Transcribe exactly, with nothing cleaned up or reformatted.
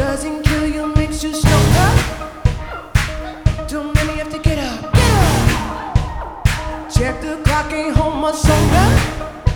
Doesn't kill you, makes you stronger. Too many have to get up, get up. Check the clock, ain't home much longer.